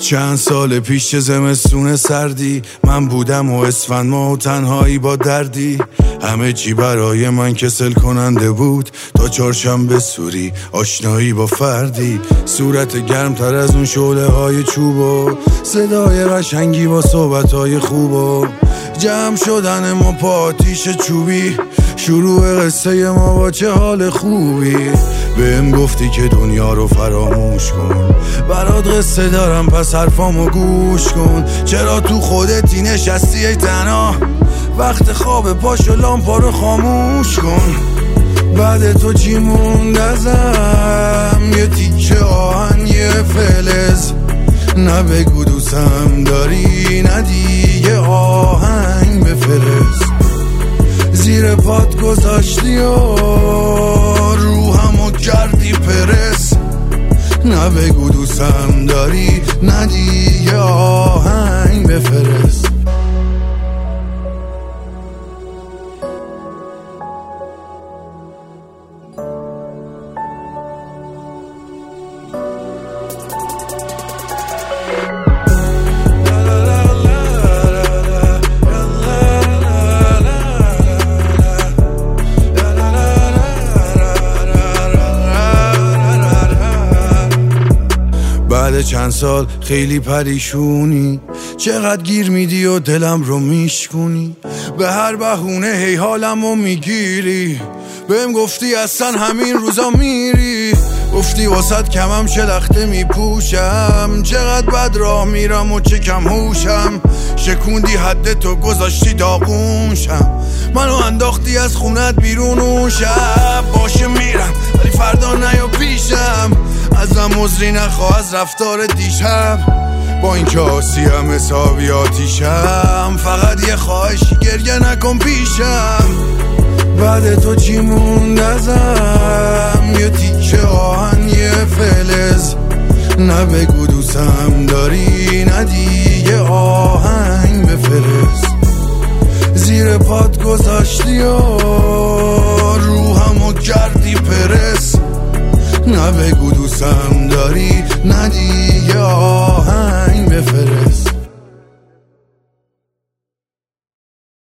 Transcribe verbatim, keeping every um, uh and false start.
چند سال پیش چه زمستون سردی، من بودم و اسفند ما و تنهایی با دردی. همه چی برای من کسل کننده بود تا چهارشنبه سوری آشنایی با فردی. صورت گرم تر از اون شعله های چوب و صدای قشنگی با صحبت های خوب و جمع شدن ما پا آتیش چوبی. شروع قصه ما با چه حال خوبی. بهم گفتی که دنیا رو فراموش کن، برات قصه دارم پس حرفامو گوش کن. چرا تو خودتی نشستی ای تنها، وقت خواب پاشو لامپا رو خاموش کن. بعد تو چی موند ازم؟ یه تیکه آهن یه فلز. نه بگو دوستم داری، نه دیگه آهنگ بفرست. زیر پات گذاشتی و روحمو کردی پرس. نه بگو دوستم داری، نه دیگه آهنگ بفرست. بعد چند سال خیلی پریشونی، چقدر گیر میدی و دلم رو میشکونی. به هر بهونه هی حالمو میگیری. بهم گفتی اصلا همین روزا میری. گفتی واسد کمم شلخته میپوشم. چقدر بد راه میرم و چه کم هوشم. شکوندی حد تو گذاشتی داغونشم. منو انداختی از خونت بیرون و شب باشه میرم ولی فردا نیا پیشم. ازم عذری نخواه از رفتار دیشب، با این که آسیم حسابی آتیشم. فقط یه خواهشی گریه نکن پیشم. بعد تو چی موند ازم؟ یه تیکه آهن یه فلز. نه بگو دوستم داری، نه دیگه آهنگ بفرست. زیر پات گذاشتی و